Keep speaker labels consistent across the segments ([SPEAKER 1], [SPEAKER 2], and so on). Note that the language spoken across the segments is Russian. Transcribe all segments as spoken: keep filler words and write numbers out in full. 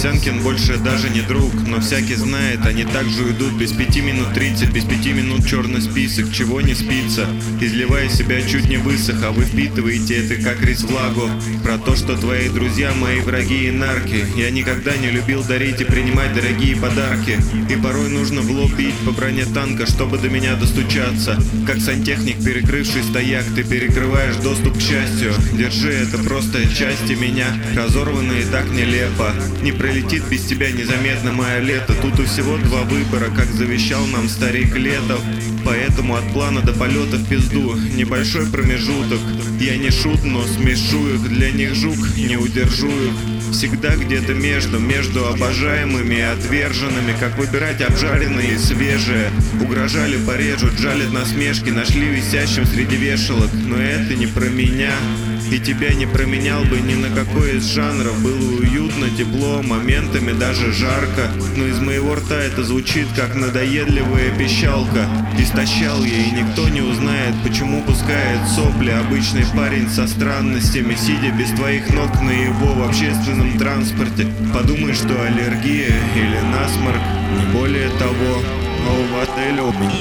[SPEAKER 1] Овсянкин больше даже не друг, но всякий знает, они также уйдут без пяти минут тридцать, без пяти минут черный список, чего не спится. Изливая себя чуть не высох, а вы впитываете это как рис влагу. Про то, что твои друзья мои враги и нарки. Я никогда не любил дарить и принимать дорогие подарки. И порой нужно в лоб бить по броне танка, чтобы до меня достучаться. Как сантехник, перекрывший стояк, ты перекрываешь доступ к счастью. Держи, это просто части меня, разорванные так нелепо. Не пролетит без тебя незаметно мое лето. Тут у всего два выбора, как завещал нам старик Летов. Поэтому от плана до полета в пизду небольшой промежуток. Я не шут, но смешу их, для них жук, не удержу их. Всегда где-то между, между обожаемыми и отверженными. Как выбирать обжаренные и свежие. Угрожали, порежут, жалят насмешки, нашли висящим среди вешалок. Но это не про меня. И тебя не променял бы ни на какой из жанров. Было уютно, тепло, моментами даже жарко. Но из моего рта это звучит как надоедливая пищалка. Истощал я, и никто не узнает, почему пускает сопли обычный парень со странностями, сидя без твоих ног на его в общественном транспорте. Подумай, что аллергия или насморк, не более того. Но в отеле у меня...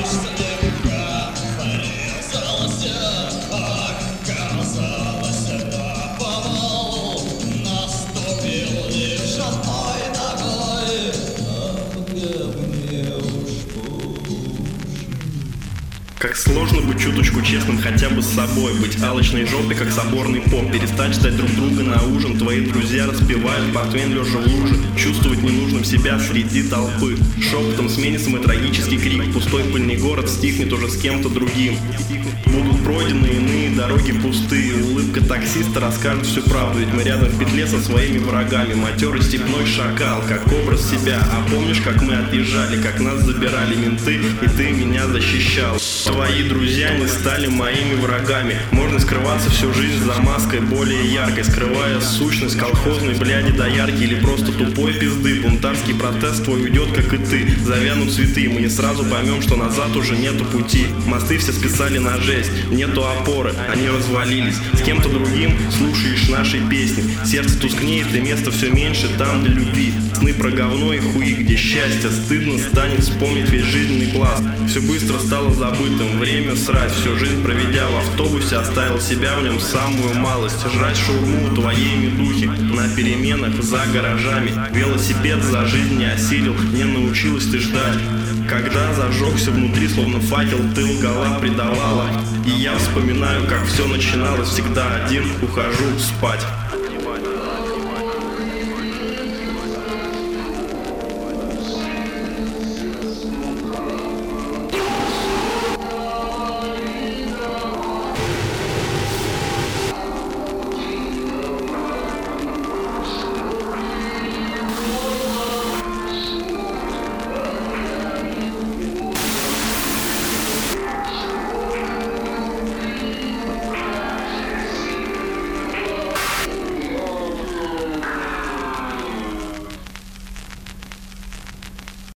[SPEAKER 2] Как сложно быть чуточку честным хотя бы с собой. Быть алчной жопой, как соборный поп. Перестать ждать друг друга на ужин. Твои друзья распевают портвейн лежа в луже. Чувствовать ненужным себя среди толпы. Шепотом сменится мой трагический крик. Пустой пыльный город стихнет уже с кем-то другим. Будут пройдены иные дороги пустые. Улыбка таксиста расскажет всю правду. Ведь мы рядом в петле со своими врагами. Матерый степной шакал, как образ себя. А помнишь, как мы отъезжали, как нас забирали менты, и ты меня защищал? Твои друзья не стали моими врагами. Можно скрываться всю жизнь за маской более яркой, скрывая сущность колхозной бляди до яркой или просто тупой пизды. Бунтарский протест твой уйдет, как и ты. Завянут цветы, мы не сразу поймем, что назад уже нету пути. Мосты все списали на жесть, нету опоры, они развалились. С кем-то другим слушаешь наши песни. Сердце тускнеет и места все меньше там для любви. Сны про говно и хуи, где счастье. Стыдно станет вспомнить весь жизненный пласт. Все быстро стало забытым, время срать. Всю жизнь проведя в автобусе, оставил себя в нем самую малость. Жрать шаурму твоей медухи на переменах за гаражами. Велосипед за жизнь не осилил, не научилась ты ждать. Когда зажегся внутри, словно факел, ты лгала, предавала. И я вспоминаю, как все начиналось. Всегда один ухожу спать.